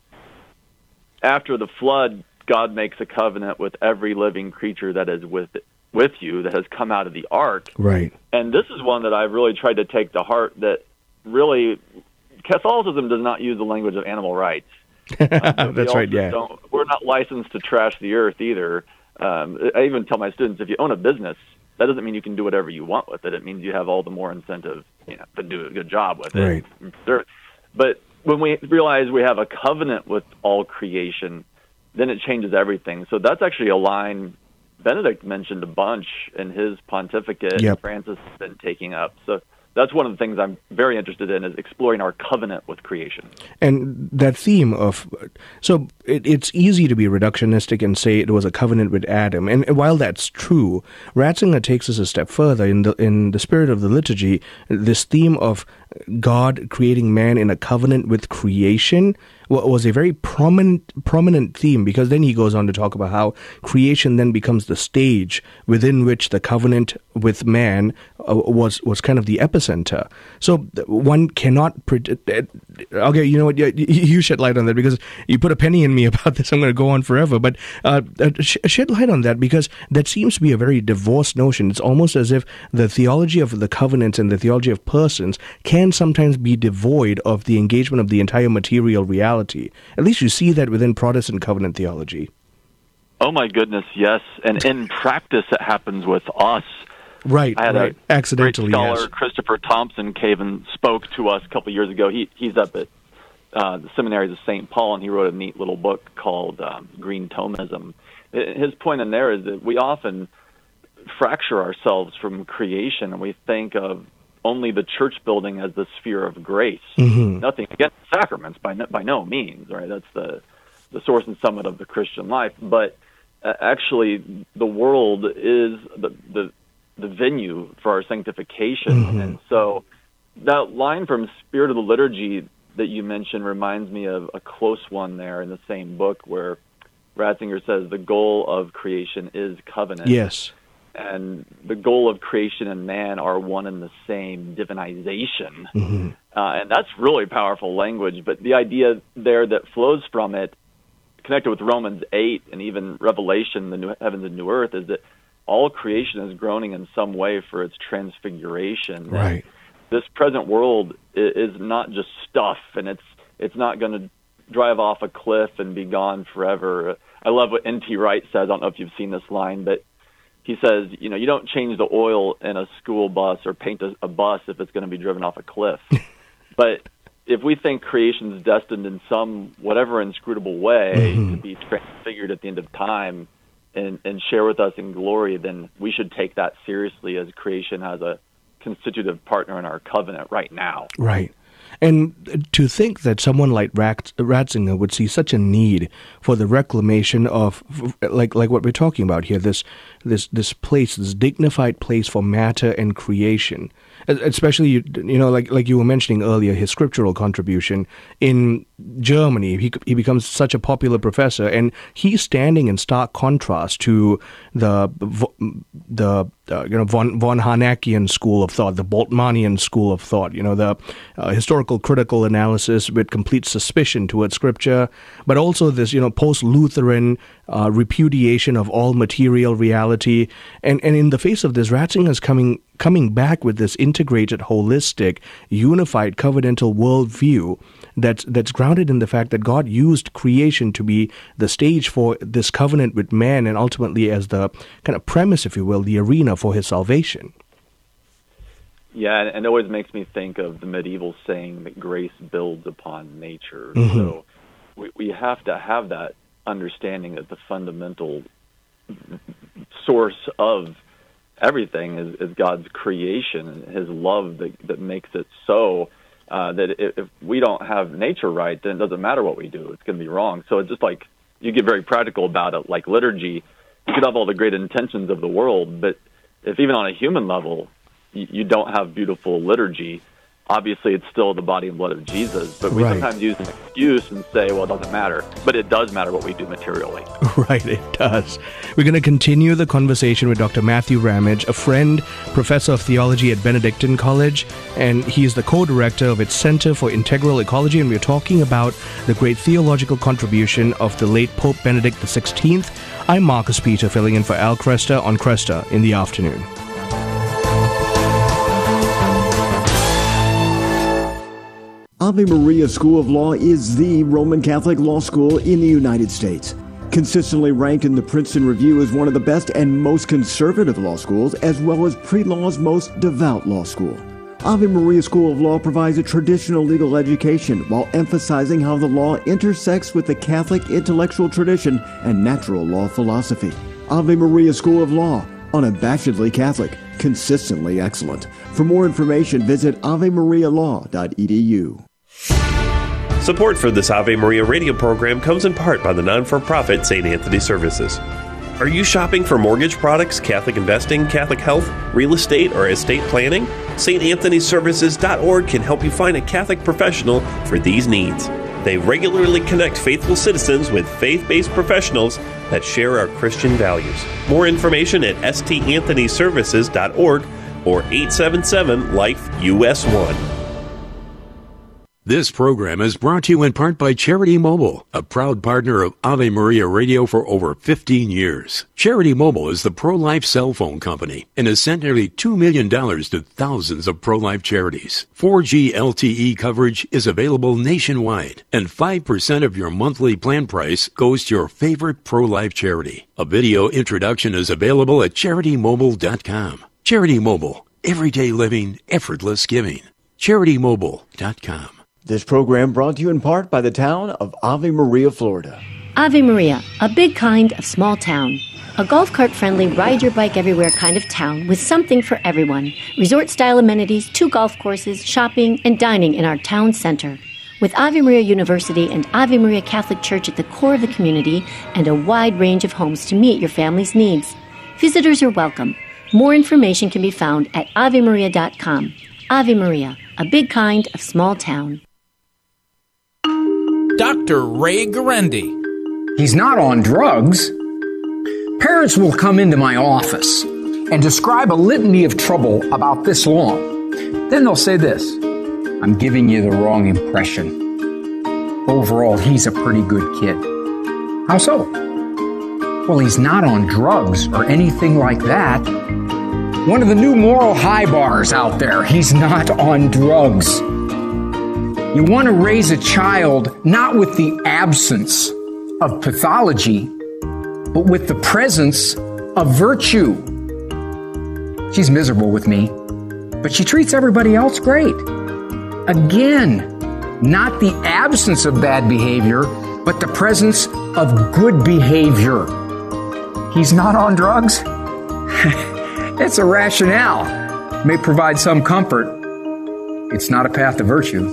After the flood, God makes a covenant with every living creature that is with you, that has come out of the ark. Right. And this is one that I've really tried to take to heart, that really Catholicism does not use the language of animal rights. That's right, yeah. We're not licensed to trash the earth either. I even tell my students, if you own a business, that doesn't mean you can do whatever you want with it. It means you have all the more incentive, to do a good job with it. Right. But when we realize we have a covenant with all creation, then it changes everything. So that's actually a line Benedict mentioned a bunch in his pontificate. Yep. Francis has been taking up. So that's one of the things I'm very interested in, is exploring our covenant with creation. And that theme of, so it's easy to be reductionistic and say it was a covenant with Adam. And while that's true, Ratzinger takes us a step further. In the spirit of the liturgy, this theme of God creating man in a covenant with creation was a very prominent theme, because then he goes on to talk about how creation then becomes the stage within which the covenant with man was kind of the epicenter. So one cannot predict. Okay, you know what? You shed light on that, because you put a penny in me about this. I'm going to go on forever, but shed light on that, because that seems to be a very divorced notion. It's almost as if the theology of the covenants and the theology of persons can sometimes be devoid of the engagement of the entire material reality. At least you see that within Protestant covenant theology. Oh my goodness, yes. And in practice, it happens with us. Right, I had right. Accidentally, great scholar, yes. Christopher Thompson, came spoke to us a couple of years ago. He's up at the seminaries of St. Paul, and he wrote a neat little book called Green Thomism. His point in there is that we often fracture ourselves from creation, and we think of only the church building as the sphere of grace. Mm-hmm. Nothing against sacraments, by no means, right? That's the source and summit of the Christian life. But actually, the world is the venue for our sanctification. Mm-hmm. And so that line from Spirit of the Liturgy that you mentioned reminds me of a close one there in the same book, where Ratzinger says the goal of creation is covenant. Yes. And the goal of creation and man are one and the same, divinization. Mm-hmm. And that's really powerful language. But the idea there that flows from it, connected with Romans 8 and even Revelation, the new heavens and new earth, is that all creation is groaning in some way for its transfiguration. Right. And this present world is not just stuff, and it's not going to drive off a cliff and be gone forever. I love what N.T. Wright says. I don't know if you've seen this line, but he says, you don't change the oil in a school bus or paint a bus if it's going to be driven off a cliff. But if we think creation is destined in some whatever inscrutable way mm-hmm. to be transfigured at the end of time and share with us in glory, then we should take that seriously, as creation has a constitutive partner in our covenant right now. Right. And to think that someone like Ratzinger would see such a need for the reclamation of, like what we're talking about here, this place, this dignified place for matter and creation, especially like you were mentioning earlier, his scriptural contribution in Germany. He becomes such a popular professor, and he's standing in stark contrast to the von Harnackian school of thought, the Boltzmannian school of thought. The historical critical analysis with complete suspicion towards Scripture, but also this post-Lutheran repudiation of all material reality. And in the face of this, Ratzinger's coming back with this integrated, holistic, unified, covenantal worldview that's grounded in the fact that God used creation to be the stage for this covenant with man, and ultimately as the kind of premise, if you will, the arena for his salvation. Yeah, and it always makes me think of the medieval saying that grace builds upon nature. Mm-hmm. So we have to have that understanding that the fundamental source of everything is God's creation and his love that makes it so. That if we don't have nature right, then it doesn't matter what we do. It's going to be wrong. So it's just like, you get very practical about it, like liturgy. You could have all the great intentions of the world, but if even on a human level, you don't have beautiful liturgy, obviously it's still the body and blood of Jesus, but we sometimes use an excuse and say, well, it doesn't matter. But it does matter what we do materially. Right, it does. We're going to continue the conversation with Dr. Matthew Ramage, a friend, professor of theology at Benedictine College, and he is the co-director of its Center for Integral Ecology, and we're talking about the great theological contribution of the late Pope Benedict XVI. I'm Marcus Peter, filling in for Al Cresta on Cresta in the Afternoon. Ave Maria School of Law is the Roman Catholic law school in the United States. Consistently ranked in the Princeton Review as one of the best and most conservative law schools, as well as pre-law's most devout law school. Ave Maria School of Law provides a traditional legal education while emphasizing how the law intersects with the Catholic intellectual tradition and natural law philosophy. Ave Maria School of Law, unabashedly Catholic, consistently excellent. For more information, visit avemarialaw.edu. Support for this Ave Maria radio program comes in part by the non-for-profit St. Anthony Services. Are you shopping for mortgage products, Catholic investing, Catholic health, real estate, or estate planning? StAnthonyServices.org can help you find a Catholic professional for these needs. They regularly connect faithful citizens with faith-based professionals that share our Christian values. More information at StAnthonyServices.org or 877-LIFE-US1. This program is brought to you in part by Charity Mobile, a proud partner of Ave Maria Radio for over 15 years. Charity Mobile is the pro-life cell phone company and has sent nearly $2 million to thousands of pro-life charities. 4G LTE coverage is available nationwide, and 5% of your monthly plan price goes to your favorite pro-life charity. A video introduction is available at CharityMobile.com. Charity Mobile, everyday living, effortless giving. CharityMobile.com. This program brought to you in part by the town of Ave Maria, Florida. Ave Maria, a big kind of small town. A golf cart-friendly, ride-your-bike-everywhere kind of town with something for everyone. Resort-style amenities, 2 golf courses, shopping, and dining in our town center. With Ave Maria University and Ave Maria Catholic Church at the core of the community and a wide range of homes to meet your family's needs. Visitors are welcome. More information can be found at avemaria.com. Ave Maria, a big kind of small town. Dr. Ray Guarendi. He's not on drugs. Parents will come into my office and describe a litany of trouble about this long. Then they'll say this: I'm giving you the wrong impression. Overall, he's a pretty good kid. How so? Well, he's not on drugs or anything like that. One of the new moral high bars out there, he's not on drugs. You want to raise a child not with the absence of pathology, but with the presence of virtue. She's miserable with me, but she treats everybody else great. Again, not the absence of bad behavior, but the presence of good behavior. He's not on drugs? It's a rationale. May provide some comfort. It's not a path to virtue.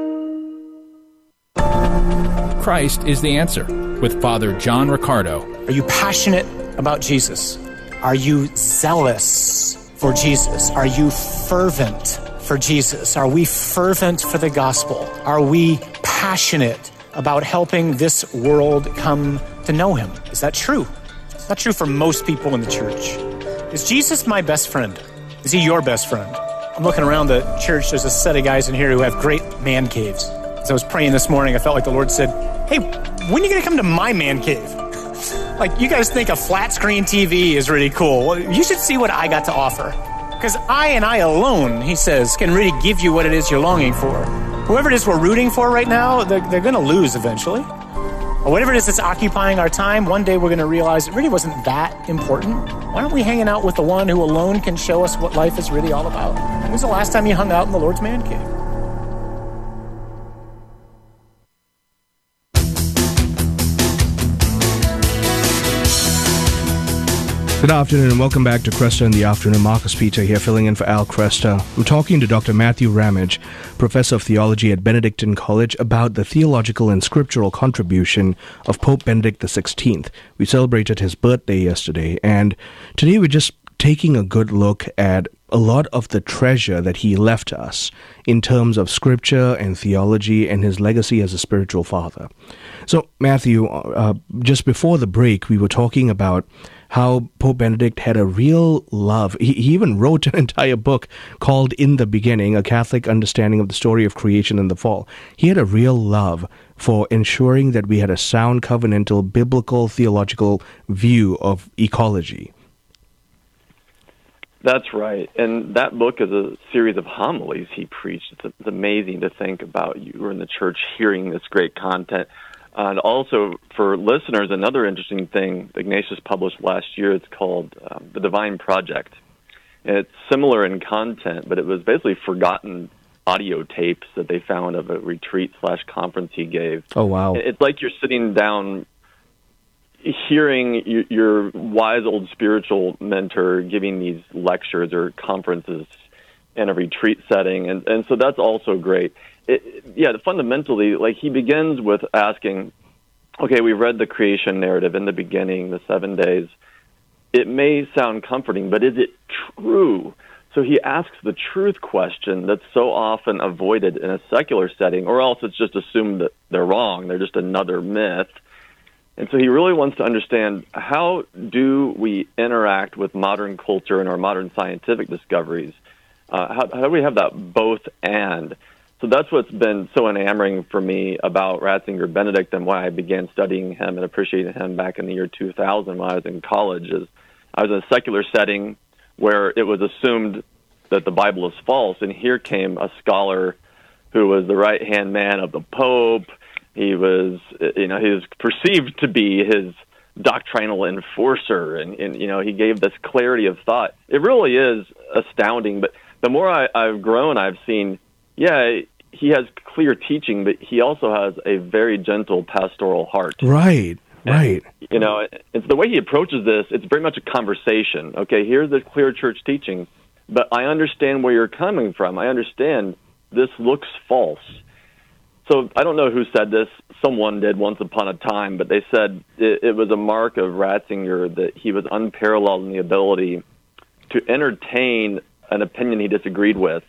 Christ is the Answer with Father John Riccardo. Are you passionate about Jesus? Are you zealous for Jesus? Are you fervent for Jesus? Are we fervent for the gospel? Are we passionate about helping this world come to know him? Is that true? It's not true for most people in the church. Is Jesus my best friend? Is he your best friend? I'm looking around the church. There's a set of guys in here who have great man caves. As I was praying this morning, I felt like the Lord said, hey, when are you going to come to my man cave? Like, you guys think a flat screen TV is really cool. Well, you should see what I got to offer. Because I and I alone, he says, can really give you what it is you're longing for. Whoever it is we're rooting for right now, they're going to lose eventually. Or whatever it is that's occupying our time, one day we're going to realize it really wasn't that important. Why aren't we hanging out with the one who alone can show us what life is really all about? When was the last time you hung out in the Lord's man cave? Good afternoon and welcome back to Cresta in the Afternoon. Marcus Peter here, filling in for Al Cresta. We're talking to Dr. Matthew Ramage, Professor of Theology at Benedictine College, about the theological and scriptural contribution of Pope Benedict XVI. We celebrated his birthday yesterday, and today we're just taking a good look at a lot of the treasure that he left us in terms of scripture and theology and his legacy as a spiritual father. So, Matthew, just before the break, we were talking about how Pope Benedict had a real love. He even wrote an entire book called In the Beginning, A Catholic Understanding of the Story of Creation and the Fall. He had a real love for ensuring that we had a sound covenantal, biblical, theological view of ecology. That's right. And that book is a series of homilies he preached. It's amazing to think about. You were in the church hearing this great content. And also, for listeners, another interesting thing Ignatius published last year, it's called The Divine Project. And it's similar in content, but it was basically forgotten audio tapes that they found of a retreat/conference he gave. Oh, wow. It's like you're sitting down hearing your wise old spiritual mentor giving these lectures or conferences in a retreat setting. And so that's also great. Fundamentally, like, he begins with asking, okay, we've read the creation narrative in the beginning, the 7 days. It may sound comforting, but is it true? So he asks the truth question that's so often avoided in a secular setting, or else it's just assumed that they're wrong. They're just another myth. And so he really wants to understand, how do we interact with modern culture and our modern scientific discoveries? How do we have that both and? So that's what's been so enamoring for me about Ratzinger Benedict, and why I began studying him and appreciating him back in the year 2000 when I was in college. Is I was in a secular setting where it was assumed that the Bible is false, and here came a scholar who was the right-hand man of the Pope. He was, he was perceived to be his doctrinal enforcer, and he gave this clarity of thought. It really is astounding, but the more I've grown, I've seen, he has clear teaching, but he also has a very gentle pastoral heart. Right. And, it's the way he approaches this. It's very much a conversation. Okay, here's the clear church teaching, but I understand where you're coming from. I understand this looks false. So I don't know who said this. Someone did once upon a time, but they said it was a mark of Ratzinger that he was unparalleled in the ability to entertain an opinion he disagreed with,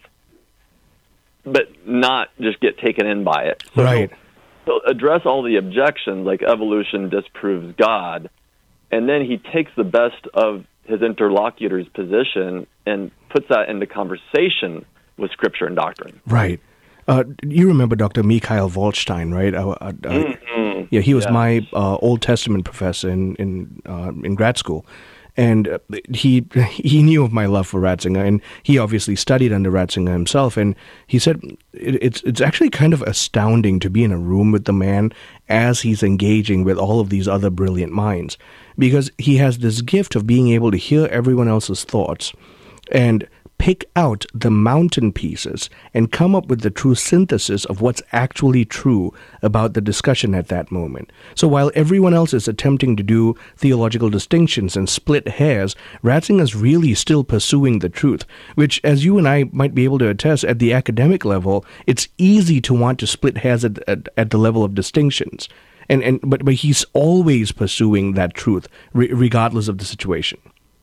but not just get taken in by it. So right. He'll address all the objections, like evolution disproves God, and then he takes the best of his interlocutor's position and puts that into conversation with Scripture and doctrine. Right. You remember Dr. Mikhail Waldstein, right? Yeah, he was my Old Testament professor in grad school. And he knew of my love for Ratzinger, and he obviously studied under Ratzinger himself. And he said it's actually kind of astounding to be in a room with the man as he's engaging with all of these other brilliant minds, because he has this gift of being able to hear everyone else's thoughts and pick out the mountain pieces and come up with the true synthesis of what's actually true about the discussion at that moment. So while everyone else is attempting to do theological distinctions and split hairs, Ratzinger's really still pursuing the truth, which, as you and I might be able to attest, at the academic level, it's easy to want to split hairs at the level of distinctions. But he's always pursuing that truth, regardless of the situation.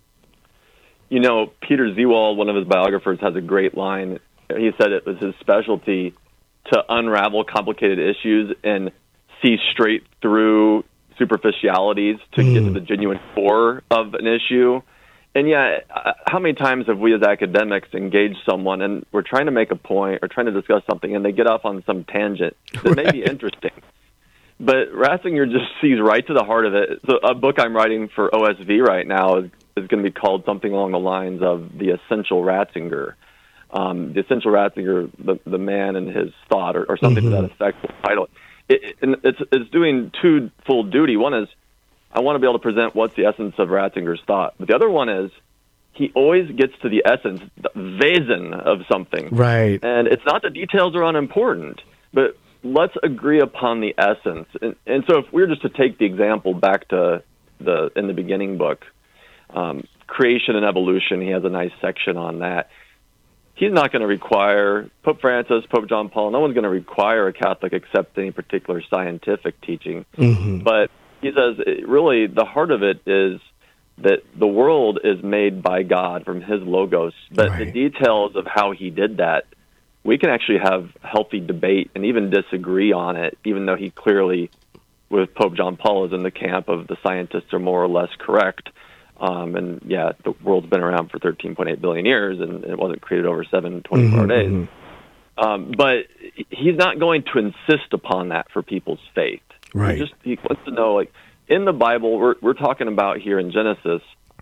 Peter Zewald, one of his biographers, has a great line. He said it was his specialty to unravel complicated issues and see straight through superficialities to get to the genuine core of an issue. And how many times have we as academics engaged someone and we're trying to make a point or trying to discuss something and they get off on some tangent that may be interesting. But Ratzinger just sees right to the heart of it. So a book I'm writing for OSV right now is going to be called something along the lines of The Essential Ratzinger. The Essential Ratzinger, the man and his thought, or something to that effect. The title. It's doing twofold duty. One is I want to be able to present what's the essence of Ratzinger's thought. But the other one is he always gets to the essence, the Wesen of something. Right. And it's not the details are unimportant, but let's agree upon the essence. And so if we were just to take the example back to in the beginning book, creation and evolution, he has a nice section on that. He's not going to require, Pope Francis, Pope John Paul, no one's going to require a Catholic accept any particular scientific teaching. But he says, really, the heart of it is that the world is made by God from his logos, but the details of how he did that, we can actually have healthy debate and even disagree on it, even though he clearly, with Pope John Paul, is in the camp of the scientists are more or less correct. And yeah, the world's been around for 13.8 billion years, and it wasn't created over 24 days. But he's not going to insist upon that for people's faith. Right. He wants to know, like, in the Bible, we're talking about here in Genesis,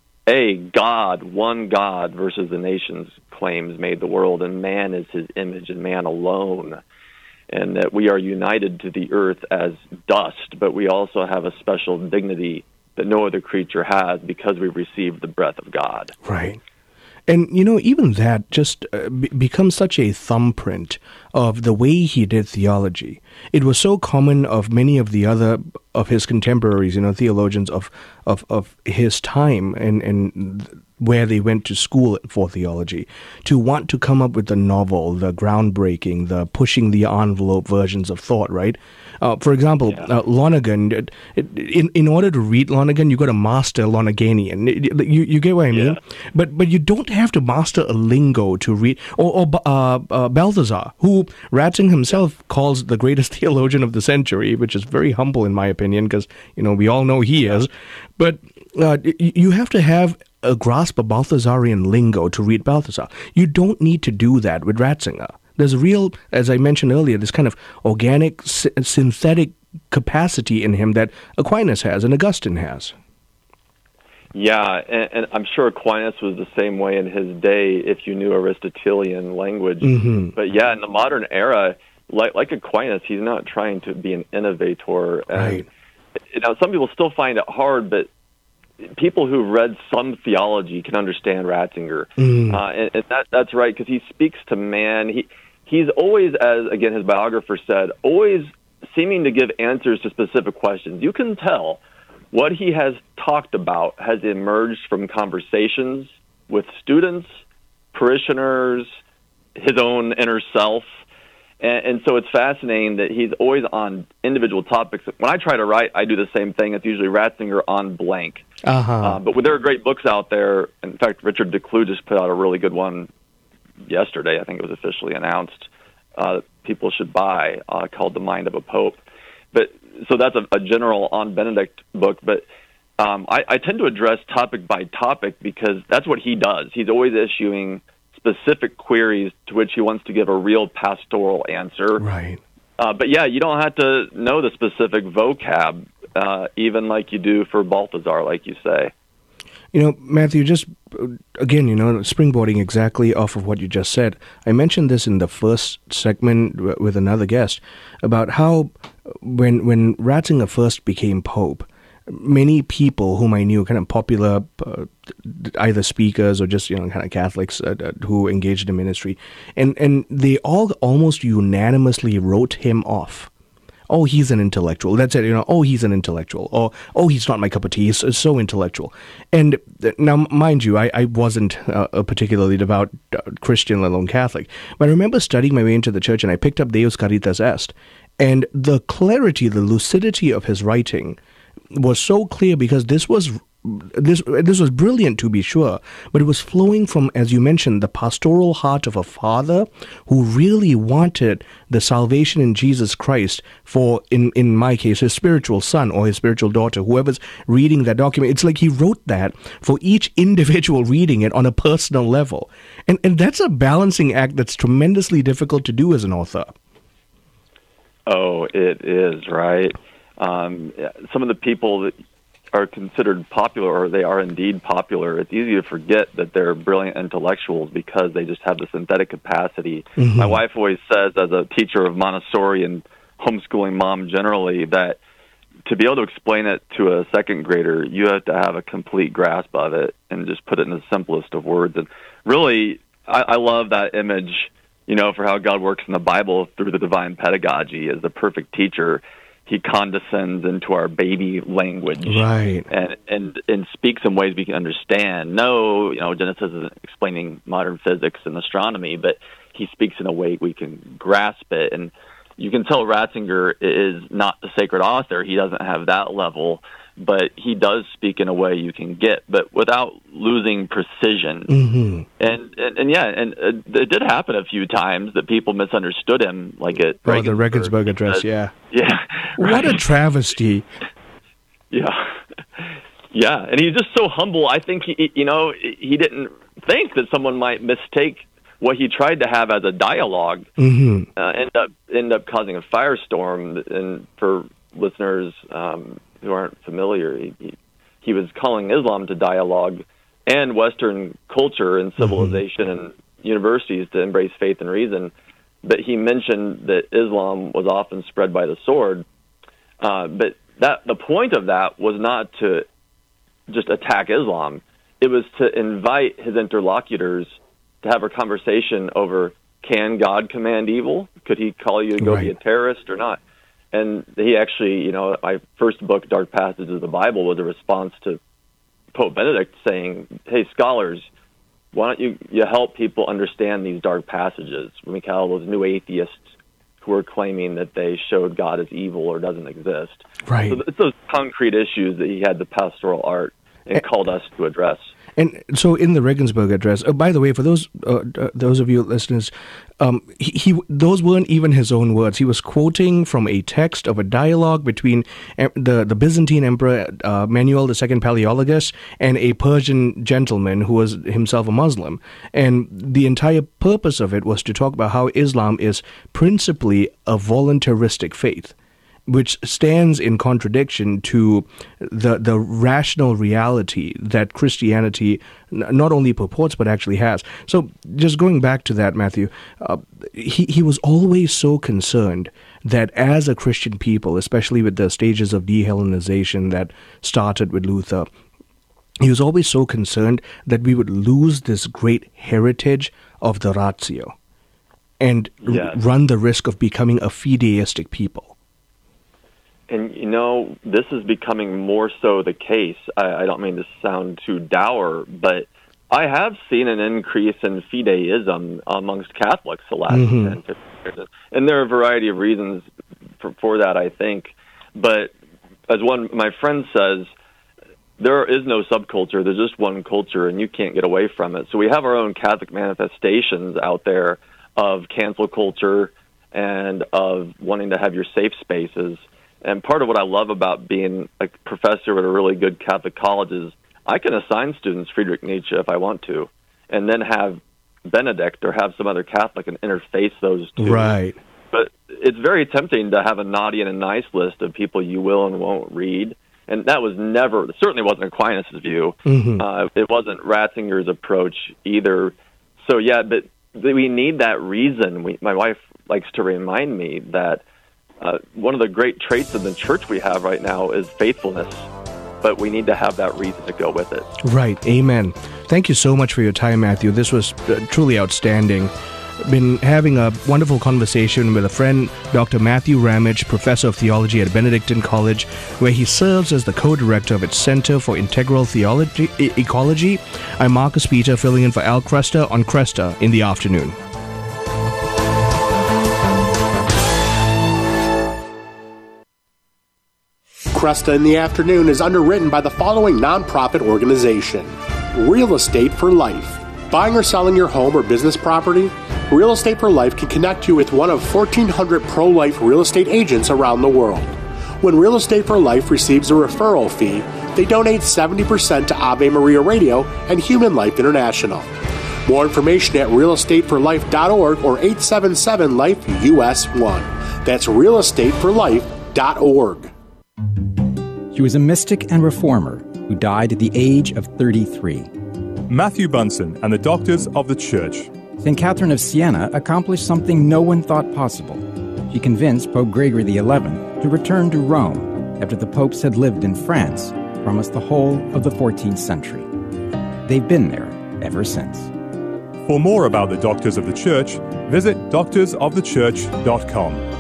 one God versus the nations claims made the world, and man is his image and man alone. And that we are united to the earth as dust, but we also have a special dignity that no other creature has because we've received the breath of God. Right. And, even that just becomes such a thumbprint of the way he did theology. It was so common of many of the other of his contemporaries, theologians of his time and where they went to school for theology, to want to come up with the novel, the groundbreaking, the pushing the envelope versions of thought, right? For example, Lonergan, in order to read Lonergan, you got to master Lonerganian. You get what I mean? But you don't have to master a lingo to read. Or Balthasar, who Ratzinger himself calls the greatest theologian of the century, which is very humble in my opinion, because, we all know he is. But you have to have a grasp of Balthasarian lingo to read Balthasar. You don't need to do that with Ratzinger. There's a real, as I mentioned earlier, this kind of organic, synthetic capacity in him that Aquinas has and Augustine has. Yeah, and I'm sure Aquinas was the same way in his day if you knew Aristotelian language. But yeah, in the modern era, like Aquinas, he's not trying to be an innovator. And, some people still find it hard, but people who've read some theology can understand Ratzinger. And that's right, because he speaks to man. He's always, as, again, his biographer said, always seeming to give answers to specific questions. You can tell what he has talked about has emerged from conversations with students, parishioners, his own inner self. And so it's fascinating that he's always on individual topics. When I try to write, I do the same thing. It's usually Ratzinger on blank. But there are great books out there. In fact, Richard Decloux just put out a really good one yesterday. I think it was officially announced. People should buy, called The Mind of a Pope. So that's a general on Benedict book. But I tend to address topic by topic because that's what he does. He's always issuing specific queries to which he wants to give a real pastoral answer. Right. But yeah, you don't have to know the specific vocab, even like you do for Balthasar, like you say. Matthew, just again, springboarding exactly off of what you just said. I mentioned this in the first segment with another guest about how when Ratzinger first became Pope, many people whom I knew, kind of popular, either speakers or just, kind of Catholics who engaged in ministry, and they all almost unanimously wrote him off. Oh, he's an intellectual. That's it. Oh, he's an intellectual. Or, oh, he's not my cup of tea. He's so intellectual. And now, mind you, I wasn't a particularly devout Christian, let alone Catholic. But I remember studying my way into the church, and I picked up Deus Caritas Est. And the clarity, the lucidity of his writing was so clear because this was brilliant, to be sure, but it was flowing from, as you mentioned, the pastoral heart of a father who really wanted the salvation in Jesus Christ for, in my case, his spiritual son or his spiritual daughter, whoever's reading that document. It's like he wrote that for each individual reading it on a personal level. And that's a balancing act that's tremendously difficult to do as an author. Oh, it is, right? Some of the people that are considered popular, or they are indeed popular, it's easy to forget that they're brilliant intellectuals because they just have the synthetic capacity. My wife always says, as a teacher of Montessori and homeschooling mom generally, that to be able to explain it to a second grader, you have to have a complete grasp of it and just put it in the simplest of words. And really, I love that image, for how God works in the Bible through the divine pedagogy as the perfect teacher. He condescends into our baby language, right, and speaks in ways we can understand. No, Genesis isn't explaining modern physics and astronomy, but he speaks in a way we can grasp it. And you can tell Ratzinger is not the sacred author. He doesn't have that level, but he does speak in a way you can get, but without losing precision. And it did happen a few times that people misunderstood him, like at the Regensburg Address. Yeah. Right. What a travesty. Yeah, and he's just so humble. I think he didn't think that someone might mistake what he tried to have as a dialogue, end up causing a firestorm. And for listeners who aren't familiar, he was calling Islam to dialogue and Western culture and civilization and universities to embrace faith and reason. But he mentioned that Islam was often spread by the sword. But the point of that was not to just attack Islam. It was to invite his interlocutors to have a conversation over, can God command evil? Could he call you to go be a terrorist or not? And he actually, my first book, Dark Passages of the Bible, was a response to Pope Benedict saying, hey, scholars, why don't you help people understand these dark passages? When we call those new atheists who are claiming that they showed God as evil or doesn't exist. Right. So it's those concrete issues that he had the pastoral art and called us to address. And so in the Regensburg Address, by the way, for those of you listeners, those weren't even his own words. He was quoting from a text of a dialogue between the Byzantine Emperor Manuel II Palaeologus and a Persian gentleman who was himself a Muslim. And the entire purpose of it was to talk about how Islam is principally a voluntaristic faith, which stands in contradiction to the rational reality that Christianity not only purports but actually has. So just going back to that, Matthew, he was always so concerned that as a Christian people, especially with the stages of de-Hellenization that started with Luther, he was always so concerned that we would lose this great heritage of the ratio and run the risk of becoming a fideistic people. And, this is becoming more so the case. I don't mean to sound too dour, but I have seen an increase in fideism amongst Catholics the last 10, 15 years. And there are a variety of reasons for that, I think. But as one my friend says, there is no subculture. There's just one culture, and you can't get away from it. So we have our own Catholic manifestations out there of cancel culture and of wanting to have your safe spaces. And part of what I love about being a professor at a really good Catholic college is I can assign students Friedrich Nietzsche if I want to, and then have Benedict or have some other Catholic and interface those two. Right. But it's very tempting to have a naughty and a nice list of people you will and won't read. And that was certainly wasn't Aquinas' view. It wasn't Ratzinger's approach either. So, but we need that reason. My wife likes to remind me that one of the great traits of the church we have right now is faithfulness, but we need to have that reason to go with it. Right. Amen. Thank you so much for your time, Matthew. This was truly outstanding. Been having a wonderful conversation with a friend, Dr. Matthew Ramage, professor of theology at Benedictine College, where he serves as the co-director of its Center for Integral Ecology. I'm Marcus Peter, filling in for Al Cresta on Cresta in the Afternoon. Cresta in the Afternoon is underwritten by the following nonprofit organization: Real Estate for Life. Buying or selling your home or business property? Real Estate for Life can connect you with one of 1,400 pro-life real estate agents around the world. When Real Estate for Life receives a referral fee, they donate 70% to Ave Maria Radio and Human Life International. More information at realestateforlife.org or 877-LIFE-US1. That's realestateforlife.org. He was a mystic and reformer who died at the age of 33. Matthew Bunson and the Doctors of the Church. St. Catherine of Siena accomplished something no one thought possible. She convinced Pope Gregory XI to return to Rome after the popes had lived in France for almost the whole of the 14th century. They've been there ever since. For more about the Doctors of the Church, visit doctorsofthechurch.com.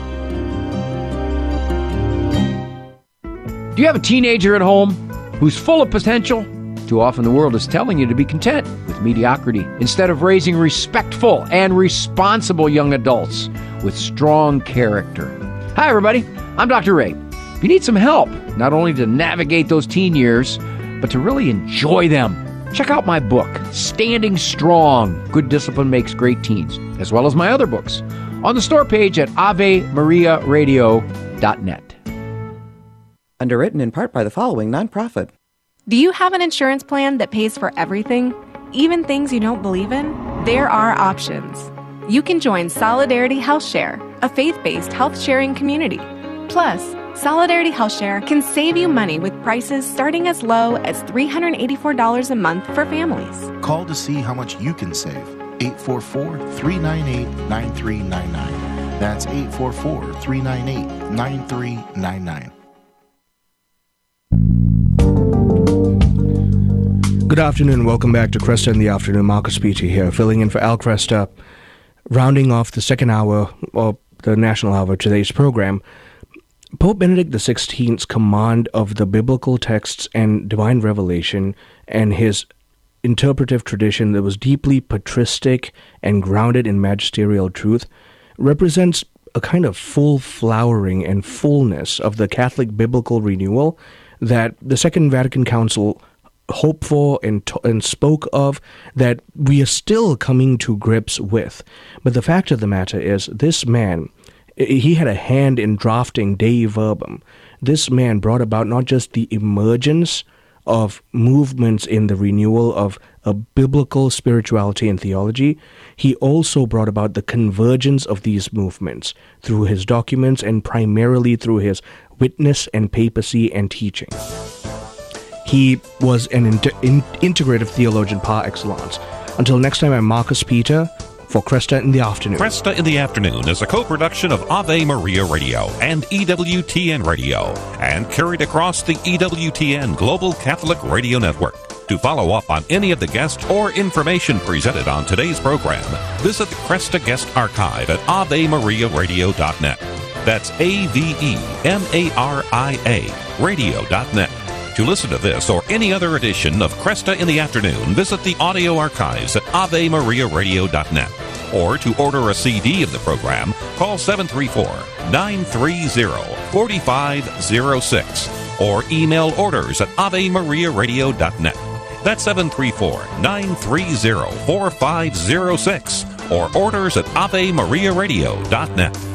Do you have a teenager at home who's full of potential? Too often the world is telling you to be content with mediocrity instead of raising respectful and responsible young adults with strong character. Hi, everybody. I'm Dr. Ray. If you need some help, not only to navigate those teen years, but to really enjoy them, check out my book, Standing Strong, Good Discipline Makes Great Teens, as well as my other books on the store page at AveMariaRadio.net. Underwritten in part by the following nonprofit. Do you have an insurance plan that pays for everything, even things you don't believe in? There are options. You can join Solidarity Health Share, a faith-based health-sharing community. Plus, Solidarity Health Share can save you money with prices starting as low as $384 a month for families. Call to see how much you can save. 844-398-9399. That's 844-398-9399. Good afternoon. Welcome back to Cresta in the Afternoon. Marcus Peter here, filling in for Al Cresta, rounding off the second hour of the national hour of today's program. Pope Benedict XVI's command of the biblical texts and divine revelation and his interpretive tradition that was deeply patristic and grounded in magisterial truth represents a kind of full flowering and fullness of the Catholic biblical renewal that the Second Vatican Council hoped for and spoke of, that we are still coming to grips with. But the fact of the matter is, this man, he had a hand in drafting Dei Verbum. This man brought about not just the emergence of movements in the renewal of a biblical spirituality and theology, he also brought about the convergence of these movements through his documents and primarily through his witness and papacy and teaching. He was an integrative theologian par excellence. Until next time, I'm Marcus Peter for Cresta in the Afternoon. Cresta in the Afternoon is a co-production of Ave Maria Radio and EWTN Radio, and carried across the EWTN Global Catholic Radio Network. To follow up on any of the guests or information presented on today's program, visit the Cresta Guest Archive at AveMariaRadio.net. That's AVEMARIA Radio.net. To listen to this or any other edition of Cresta in the Afternoon, visit the audio archives at AveMariaRadio.net. Or to order a CD of the program, call 734-930-4506 or email orders at AveMariaRadio.net. That's 734-930-4506 or orders at AveMariaRadio.net.